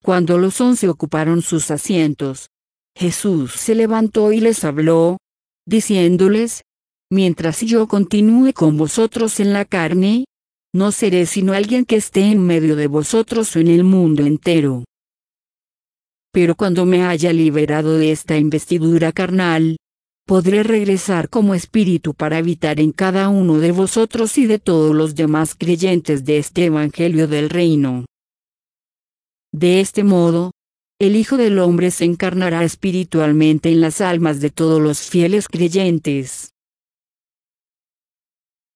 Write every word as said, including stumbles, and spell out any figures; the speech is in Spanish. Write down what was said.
Cuando los once ocuparon sus asientos, Jesús se levantó y les habló, diciéndoles: mientras yo continúe con vosotros en la carne, no seré sino alguien que esté en medio de vosotros o en el mundo entero. Pero cuando me haya liberado de esta investidura carnal, podré regresar como espíritu para habitar en cada uno de vosotros y de todos los demás creyentes de este Evangelio del Reino. De este modo, el Hijo del Hombre se encarnará espiritualmente en las almas de todos los fieles creyentes.